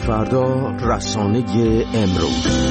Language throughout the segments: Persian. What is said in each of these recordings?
فردا رسانه امروز.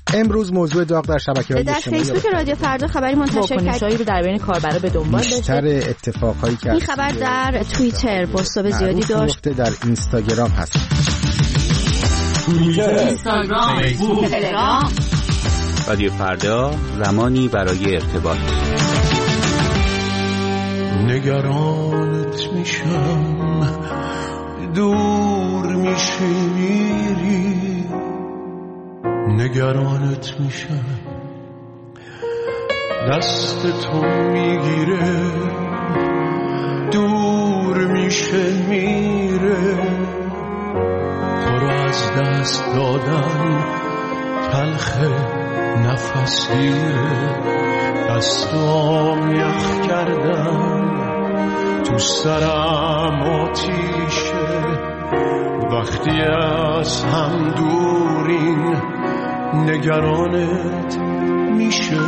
امروز موضوع داغ در شبکه‌های اجتماعی در فیسبوک رادیو فردا خبری منتشر کرد رو در بین کاربرا به دنبال داشته. بیشتر اتفاقایی که این خبر در توییتر پست‌های زیادی داشت. در اینستاگرام هست. توییتر، اینستاگرام، فیسبوک، تلگرام. رادیو فردا زمانی برای ارتباط. نگرانت میشم دور میشی، نگرانت میشم دست تو میگیره دور میره، تو رو از دست دادن تلخه نفس گیره، دستام یخ کردن تو سرم آتیشه، وقتی از هم دورین نگرانت میشه.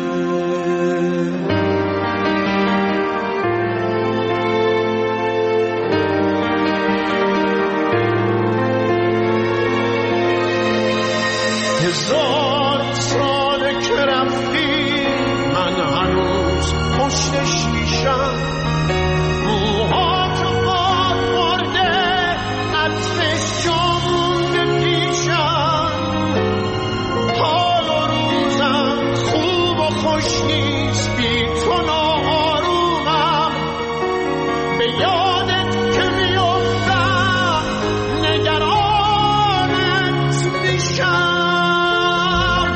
هزار ساله که رفتی من هنوز پشت شیشم، موها تو باد مرده عطرش جامونده پیشم، حال و روزم خوب و خوش نیست بی تو ناآرومم، به یادت که میافتم نگرانت میشم،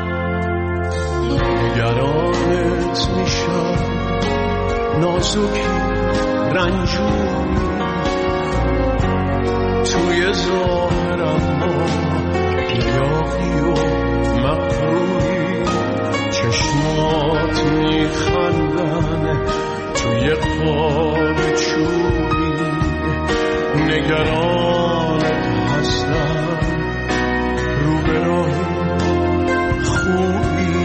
نگرانت میشم، نازکی رنجوری توی ظاهرم ما گیاهی و مقروری، چشمات میخندن توی قاب چوبی، نگرانت هستم رو به راه خوبی.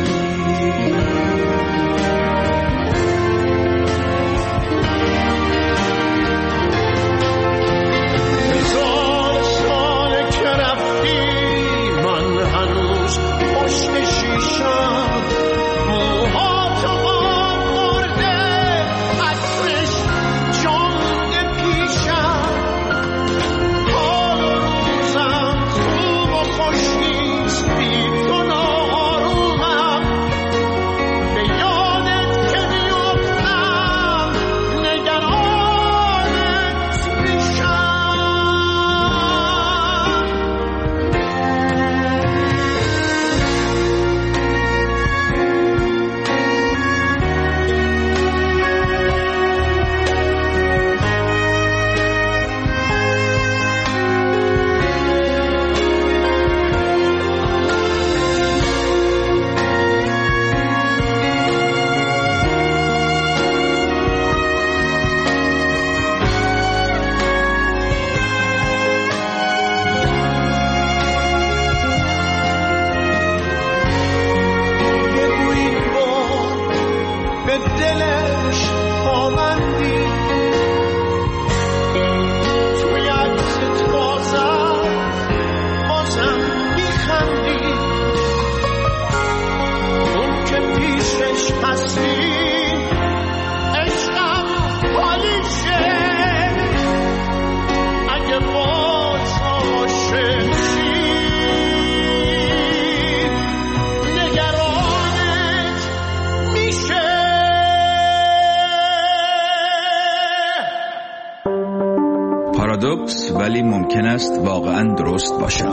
پارادوکس ولی ممکن است واقعا درست باشد.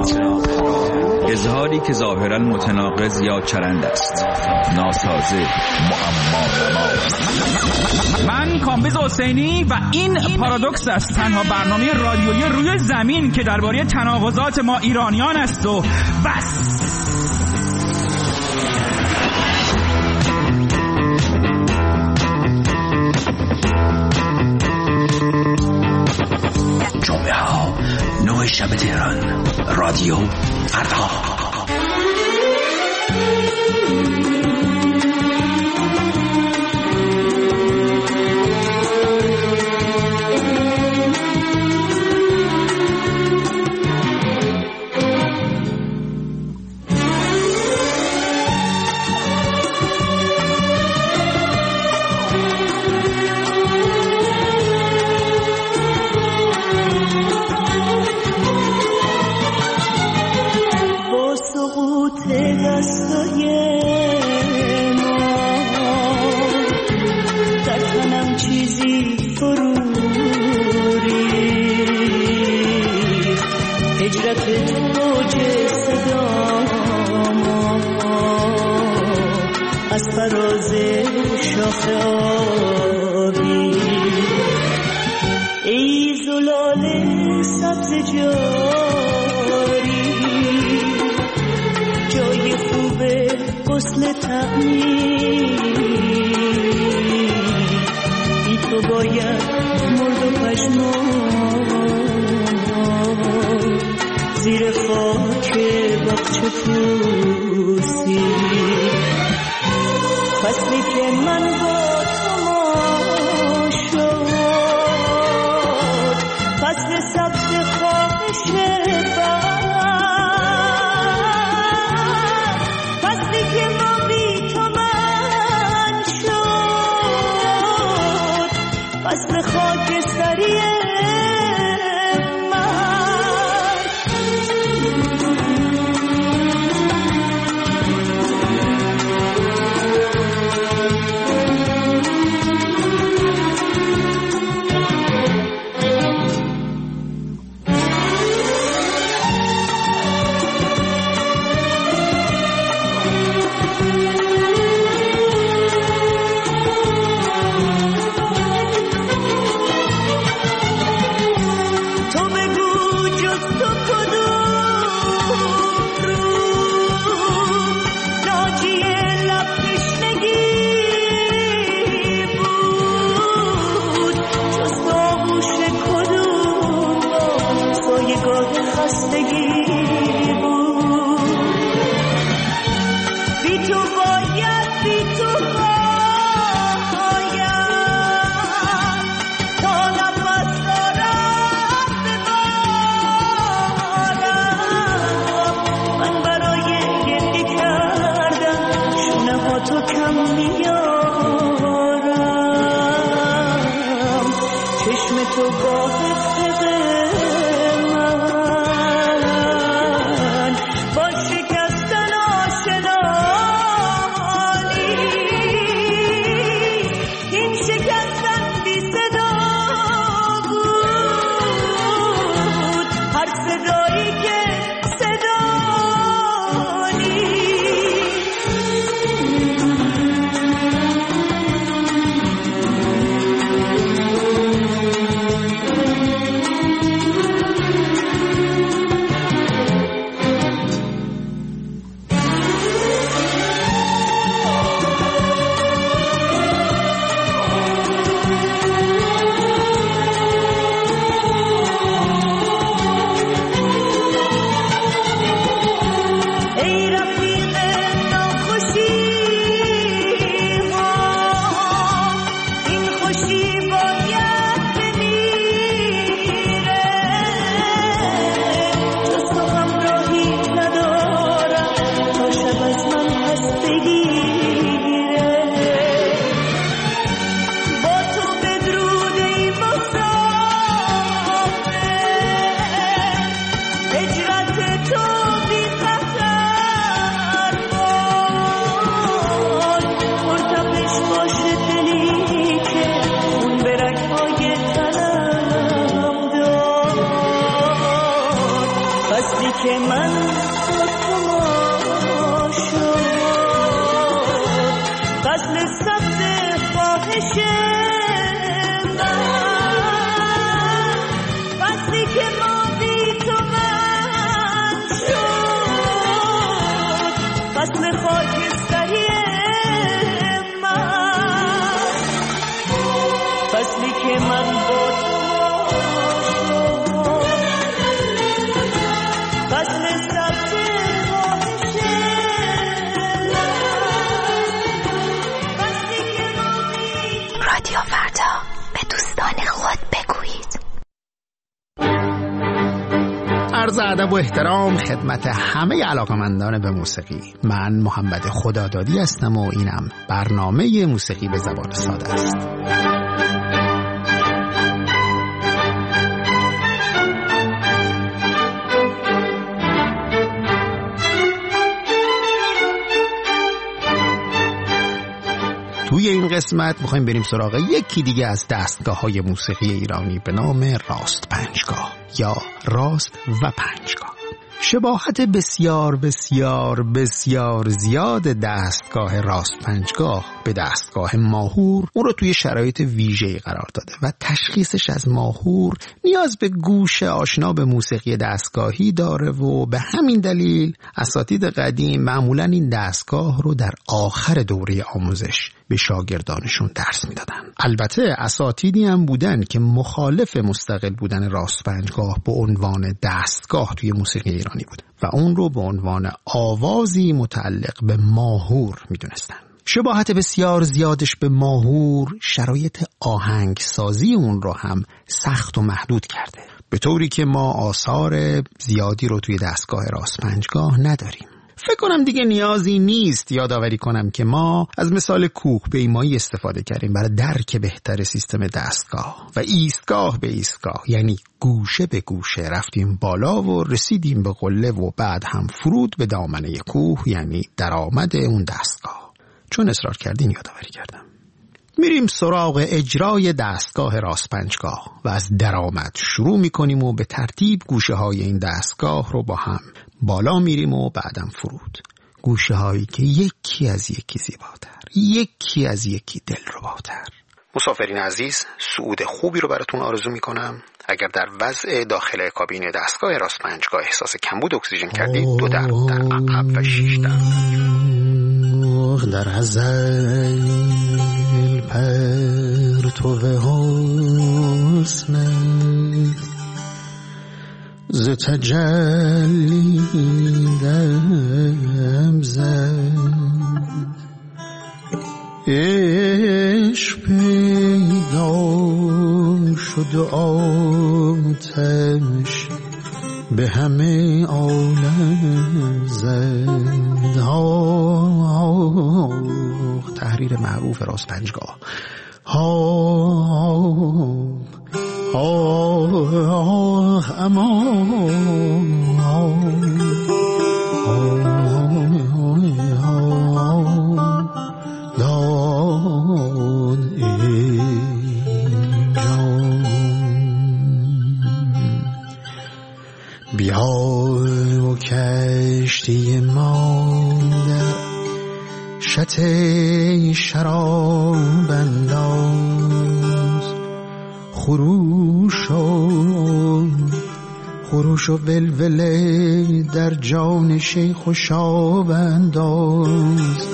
اظهاری که ظاهرا متناقض یا چرند است، ناسازه، معما. من کامبیز حسینی و این پارادوکس است، تنها برنامه رادیویی روی زمین که درباره تناقضات ما ایرانیان است و بس. جمعه ها 9 شب تهران، رادیو فردا. سکوت دستای ما در تنم چیزی فرو ریخت هجرت موج صدا ما از فراز شاخه آبی ای زلال سبز جاری جای خوب غسل تعمیر بی تو باید مرد و پشمان زیر خاک باغچه پوسی فصلی که من با تو شد فصل سبز خواهش فصلی که ما بی تو من شد فصل خاکستری عرض ادب و احترام خدمت همه علاقمندان به موسیقی. من محمد خدادادی هستم و اینم برنامه موسیقی به زبان ساده است. توی این قسمت میخوایم بریم سراغ یکی دیگه از دستگاه‌های موسیقی ایرانی به نام راست پنجگاه یا راست و پنجگاه. شباهت بسیار بسیار بسیار زیاد دستگاه راست پنجگاه به دستگاه ماهور اون رو توی شرایط ویژه‌ای قرار داده و تشخیصش از ماهور نیاز به گوش آشنا به موسیقی دستگاهی داره و به همین دلیل اساتید قدیم معمولاً این دستگاه رو در آخر دوره آموزش به شاگردانشون درس میدادن. البته اساتیدی هم بودن که مخالف مستقل بودن راست پنجگاه به عنوان دستگاه توی موسیقی ایرانی بود و اون رو به عنوان آوازی متعلق به ماهور میدونستن. شباهت بسیار زیادش به ماهور شرایط آهنگسازی اون رو هم سخت و محدود کرده، به طوری که ما آثار زیادی رو توی دستگاه راست پنجگاه نداریم. فکر کنم دیگه نیازی نیست یادآوری کنم که ما از مثال کوه پیمایی استفاده کردیم برای درک بهتر سیستم دستگاه و ایستگاه به ایستگاه، یعنی گوشه به گوشه رفتیم بالا و رسیدیم به قله و بعد هم فرود به دامنه کوه، یعنی درآمد اون دستگاه. چون اصرار کردین یادآوری کردم. میریم سراغ اجرای دستگاه راست پنجگاه و از درآمد شروع میکنیم و به ترتیب گوشه های این دستگاه رو با هم بالا میریم و بعدم فرود. گوشه هایی که یکی از یکی زیباتر، یکی از یکی دلرباتر. مسافرین عزیز، صعود خوبی رو براتون آرزو میکنم. اگر در وضع داخل کابین دستگاه راست پنجگاه احساس کمبود اکسیژن کردید، 2 در عقب و 6 در ازل پرتو حسنت ز تجلی دم زد، عشق پیدا شد و آتش به همه عالم زد. تحریر معروف راست پنجگاه. بیا و کشتی ما در شط شراب انداز، خروش و ولوله در جان شیخ و شاب انداز.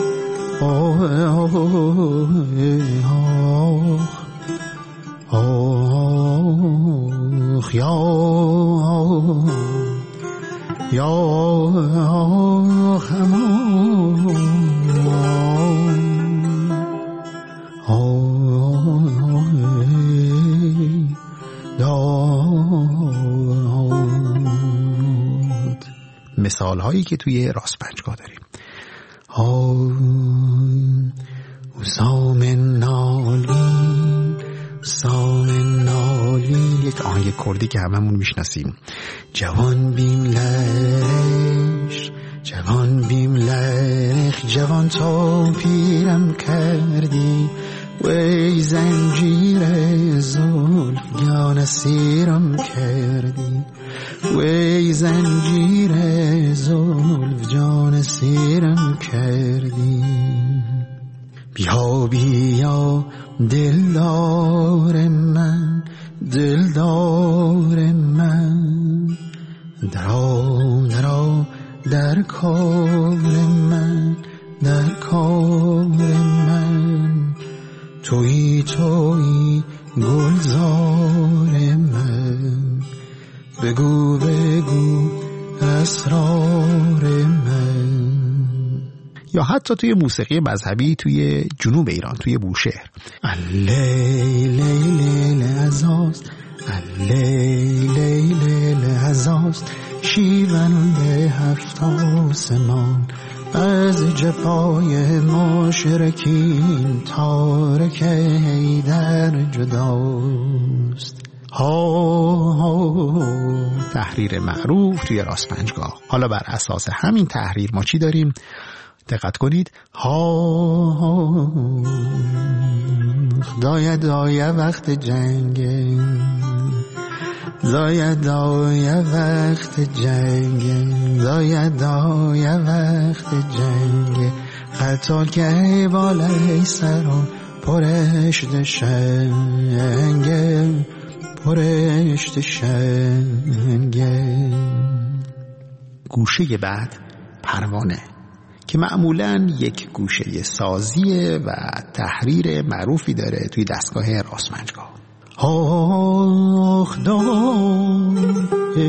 مثال هایی که توی راست پنجگاه داریم. سامن نالی، یک آهنگ کردی که هممون میشناسیم. جوان بیم لرخ جوان تا پیرم کردی، وی زنجیر زلف جان سیرم کردی، وی زنجیر زلف جان سیرم کردی. بیا دلدار من درآ در کار من تویی گلزار من، بگو اسرار من. یا حتی توی موسیقی مذهبی توی جنوب ایران، توی بوشهر، لیل عزاست شیون به 7 آسمان، از جفای مشرکین تارک حیدر جداست. تحریر معروف توی راست پنجگاه. حالا بر اساس همین تحریر ما چی داریم؟ دقت کنید. ها دایه وقت جنگه، دایه وقت جنگه، دایه وقت جنگه، قطال که بالای سرم پرشت شنگه، پرشت شنگه. گوشه بعد پروانه که معمولاً یک گوشه سازیه و تحریر معروفی داره توی دستگاه راستپنجگاه. آخ دای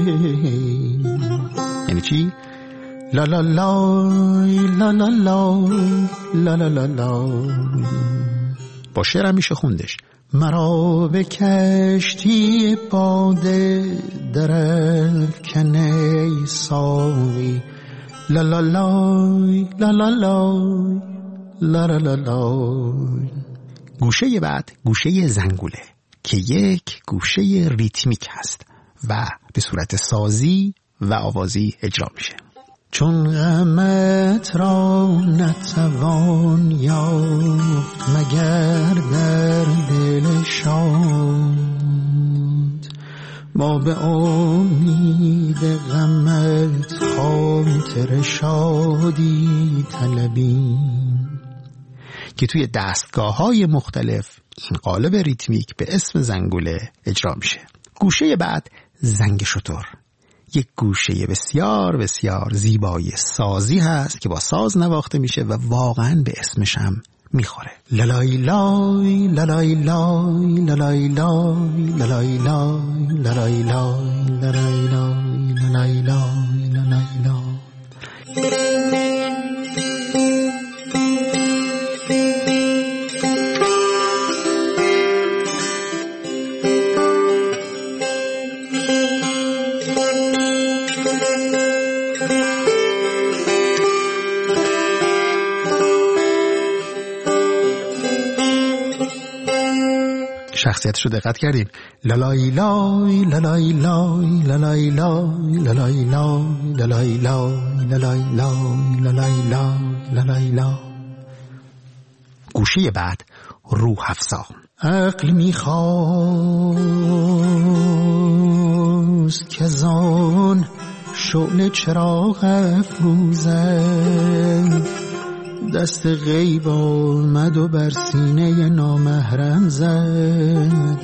یعنی چی؟ لا لا لا لا لا لا لا لا لا لا. با شعر هم میشه خوندش. مرا به کشتی باده درد کنه ساوی، لا لا لا لا لا لا لا لا لا. گوشه بعد گوشه زنگوله که یک گوشه ریتمیک هست و به صورت سازی و آوازی اجرا میشه. چون غمت را نتوان یافت مگر در دل شاد، ما به امید غمت خاطر شادی طلبیم. که توی دستگاه‌های مختلف این قالب ریتمیک به اسم زنگوله اجرا میشه. گوشه بعد زنگ شتر، یک گوشه بسیار بسیار زیبای سازی هست که با ساز نواخته میشه و واقعا به اسمش هم میخوره. لالای لای لالای لای لالای لای لالای لای لالای لای لالای لای لالای لای لالای لای. شخصیتشو دقت کردین؟ لالای لای لالای لای لالای لای لالای لای لالای لای لالای لای لالای لای لالای لای. گوشه بعد روح افزا. عقل میخواست که زان شعله چراغ افروزد، دست غیب آمد و بر سینه نامحرم زد.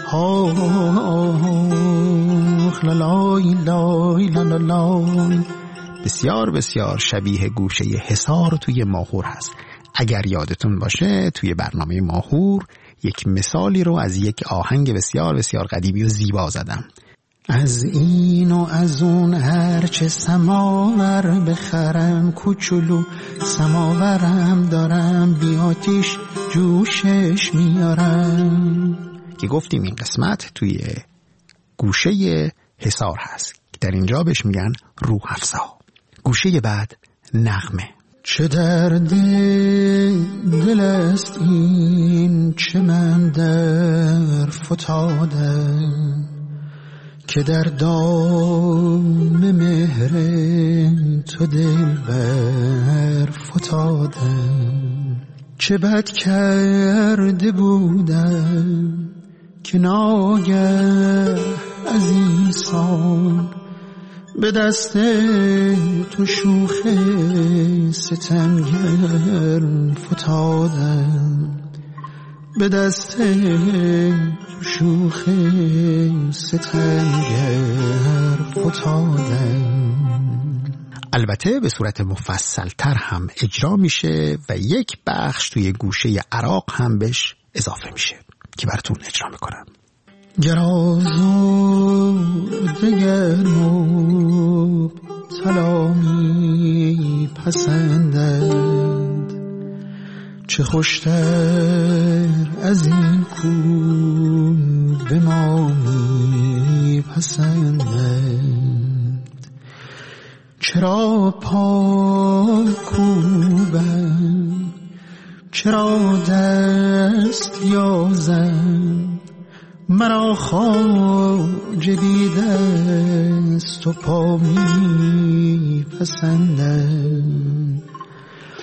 آخ لالای لای لالای. بسیار بسیار شبیه گوشه حصار توی ماهور هست. اگر یادتون باشه توی برنامه ماهور یک مثالی رو از یک آهنگ بسیار بسیار قدیمی و زیبا زدم. از این و از اون هرچه سماور بخرم، کوچولو سماورم دارم بی آتیش جوشش میارم. که گفتیم این قسمت توی گوشه حصار هست که در اینجا بهش میگن روح افزا. گوشه بعد نغمه. چه درد دل است این چه من در فتادم، که در دام مهر تو دلبر فتادم. چه بد کرده بودم که ناگه از این سان به دست تو شوخ ستمگر فتادم، به دست شوخ ستمگر فتادم. البته به صورت مفصل تر هم اجرا میشه و یک بخش توی گوشه عراق هم بهش اضافه میشه که براتون اجرا میکنم. گرازو دگر مبتلا می پسندد، چه خوشتر از این کو به ما می پسندد. چرا پا کوبم، چرا دست یازم، مرا خواجه بی دست و پا می پسندد.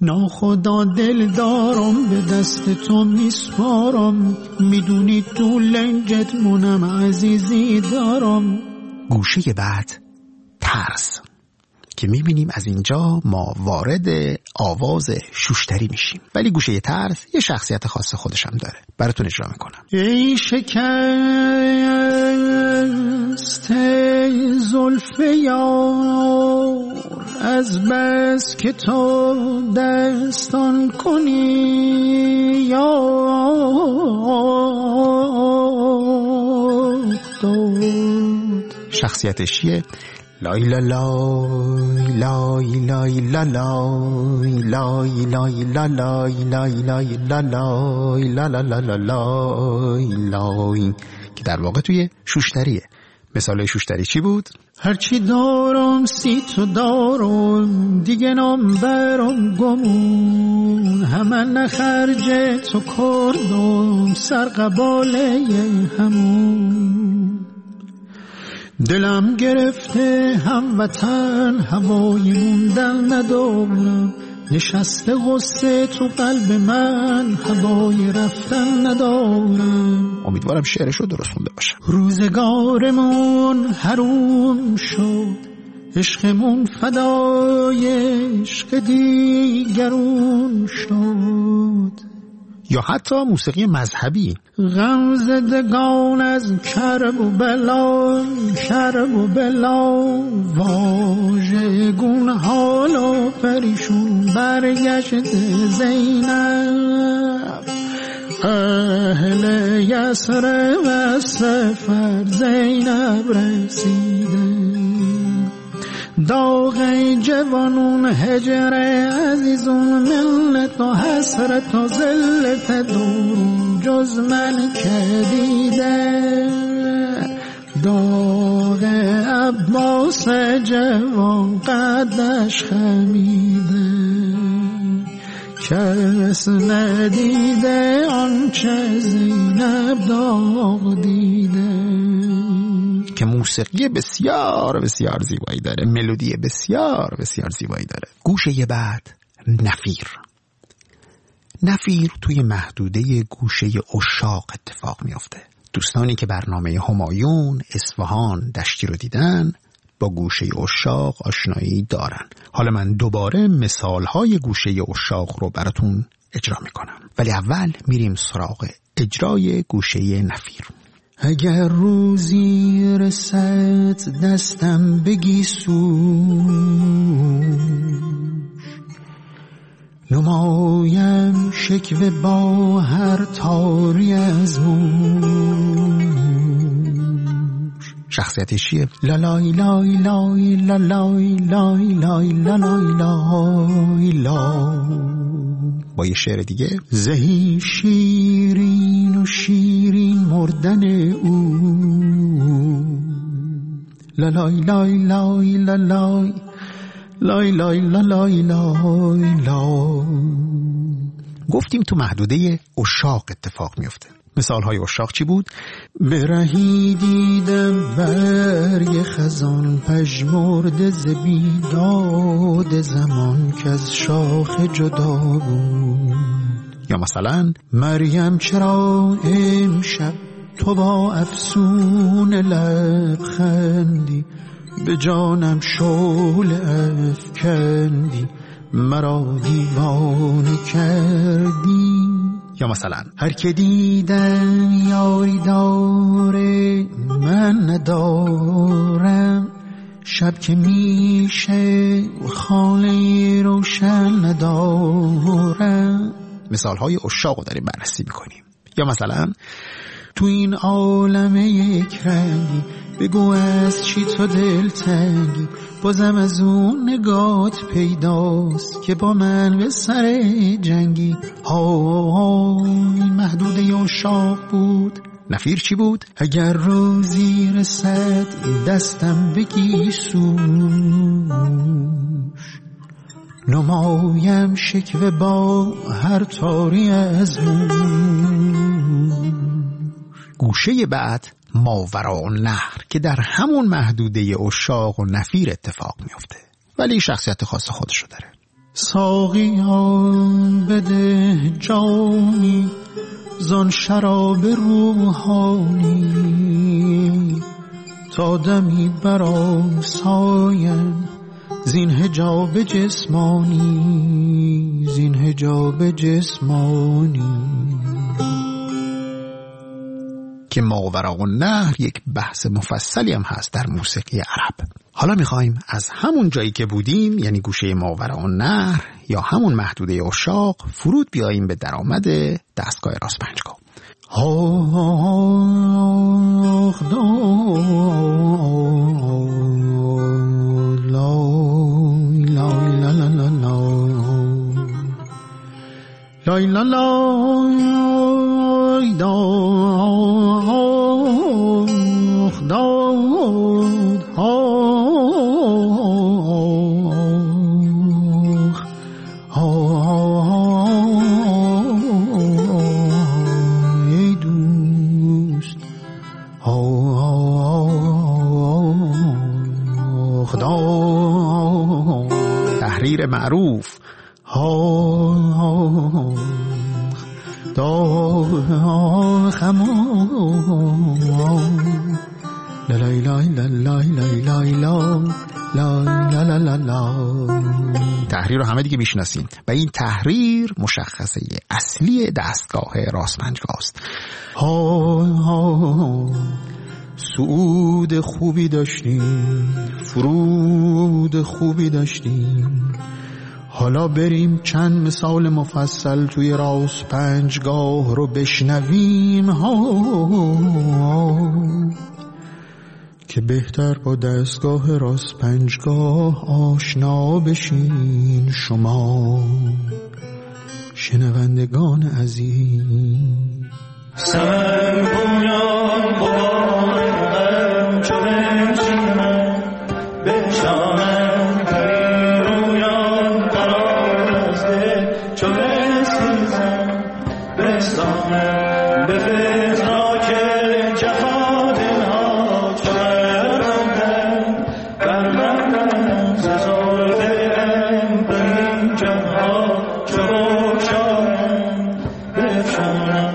ناخدا دل دارم به دست تو میسپارم، میدونی تو لنجت منم عزیزی دارم. گوشه بعد ترس که میبینیم از اینجا ما وارد آواز شوشتری میشیم، ولی گوشه ترس یه شخصیت خاص خودش هم داره. براتون اجرا میکنم. ای شکست زلف یار از بس که تو دستان کنی یاد. شخصیتش چیه؟ لای لا لای لای لای لا لای لای لای لا لای لای لای لا لای لا لا لا لای لای، که در واقع توی شوشتریه. مثال شوشتری چی بود؟ هرچی دارم سی تو دارم، دیگه نام برام گمون، همه نخرج تو کردم سر قباله همون. دلم گرفته هموطن، هوای موندن ندارم، نشسته غصه تو قلب من، هوای رفتن ندارم. امیدوارم شعرشو درست خونده باشم. روزگارمون حروم شد، عشقمون فدای عشق دیگرون شد. یا حتی موسیقی مذهبی. غم زدگان از کرب و بلا، کرب و بلا، واژگون حال و پریشون برگشت زینب. اهل یسر و سفر زینب رسیده، داغ جوانون هجر عزیزون، ملت و حسرت و ذلت دورون جز من که دیده. داغ عباس جوان قدش خمیده، کس ندیده آنچه زینب داغ دیده. که موسیقی بسیار بسیار زیبایی داره، ملودی بسیار بسیار زیبایی داره. گوشه بعد نفیر. نفیر توی محدوده گوشه عشاق اتفاق میافته. دوستانی که برنامه همایون، اصفهان، دشتی رو دیدن با گوشه عشاق آشنایی دارن. حالا من دوباره مثالهای گوشه عشاق رو براتون اجرا میکنم، ولی اول میریم سراغ اجرای گوشه نفیر. اگر روزی رسد دستم بگی سوش، نمایم شکوه با هر تاری از موش. شخصیتش چیه؟ لالای لای لای لالای لای لای لالای لای لای. با یه شعر دیگه، زهی شیرین و شیرین مردن او، لالای لای لای لالای لای لای لای لای لای. گفتیم تو محدوده عشاق اتفاق میفته. مثالهای عشاق چی بود؟ برهی دیدم برگ خزان، پژمرده ز بیداد زمان که از شاخ جدا بود. یا مثلا مریم چرا امشب تو با افسون لبخندی، به جانم شعله افکندی، مرا دیوانه کردی. یا مثلا هر که دیدن یاری داره من ندارم، شب که میشه خانه روشن ندارم. مثالهای عشاق رو داریم بررسی میکنیم. یا مثلا تو این عالم یک رنگی، بگو از چی تو دل تنگی، بازم از اون نگات پیداست که با من به سر جنگی. این محدوده عشاق بود. نفیر چی بود؟ اگر روزی رسد دستم بگی سوش، نمایم شکوه با هر تاری از موش. گوشه بعد ماوراء النهر که در همون محدوده عشاق و نفیر اتفاق میفته، ولی شخصیت خاص خودشو داره. ساقیان بده جامی زان شراب روحانی تا دمی برام سایم زین حجاب جسمانی، زین حجاب جسمانی. که ماوراءالنهر یک بحث مفصلی هم هست در موسیقی عرب. حالا میخوایم از همون جایی که بودیم، یعنی گوشه ماوراءالنهر یا همون محدوده عشاق، فرود بیاییم به درآمد دستگاه راست پنجگاه. لای لا لای داخ داخ ای دوست تحریر معروف تحریر رو همه دیگه میشناسیم و این تحریر مشخصه اصلی دستگاه راست پنجگاه است. صعود خوبی داشتیم، فرود خوبی داشتیم، حالا بریم چند مثال مفصل توی راست پنجگاه رو بشنویم که بهتر با دستگاه راست پنجگاه آشنا بشین شما شنوندگان عزیز. سربویان بارم چو بنشینم بشانم پریرویان قرار از دل چو بسیزم بستانم به فتراک جفا دلها چو بربندم بربندم ز زلف امبرین جمها چو بگشایم بفشانم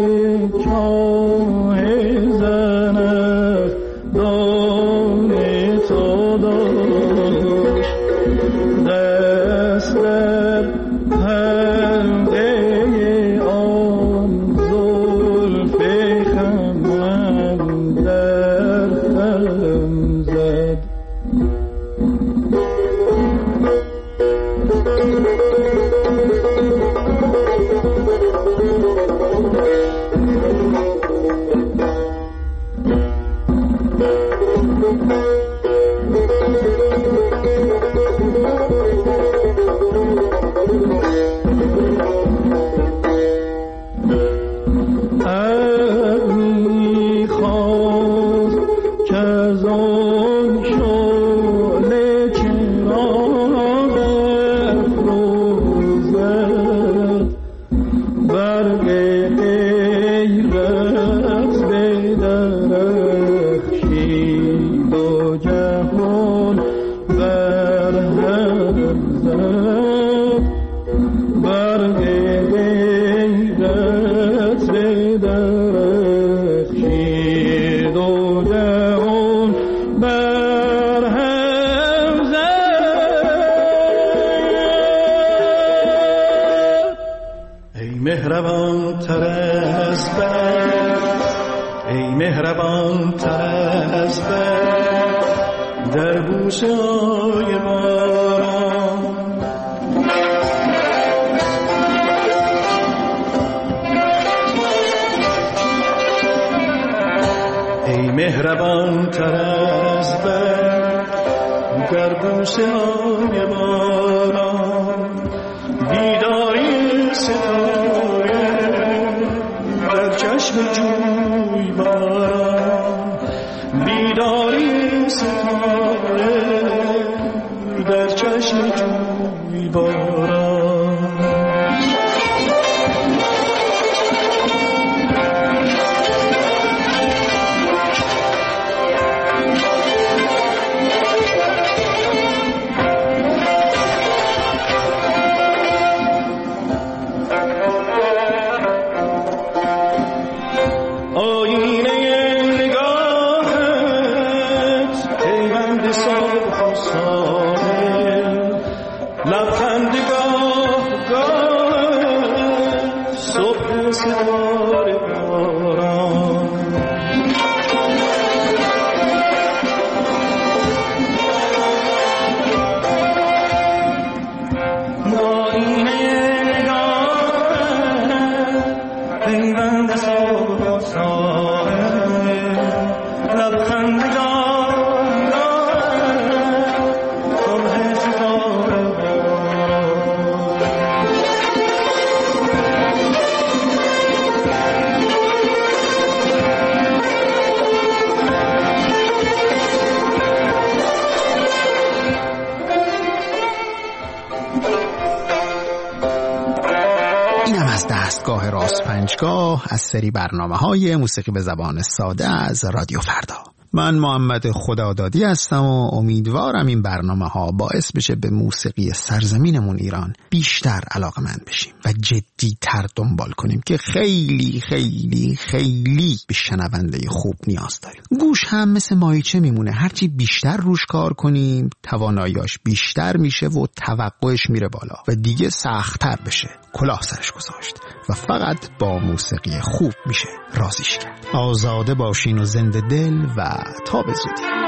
دستگاه راست پنجگاه از سری برنامه‌های موسیقی به زبان ساده از رادیو فردا. من محمد خدادادی هستم و امیدوارم این برنامه‌ها باعث بشه به موسیقی سرزمینمون ایران بیشتر علاقه‌مند بشیم و جدی‌تر دنبال کنیم که خیلی خیلی خیلی به شنونده خوب نیاز داریم. گوش هم مثل مایچه میمونه، هرچی بیشتر روش کار کنیم تواناییاش بیشتر میشه و توقعش میره بالا و دیگه سخت‌تر بشه کلاه سرش گذاشت و فقط با موسیقی خوب میشه رازیش کرد. آزاده باشین و زنده دل و تا به زودی.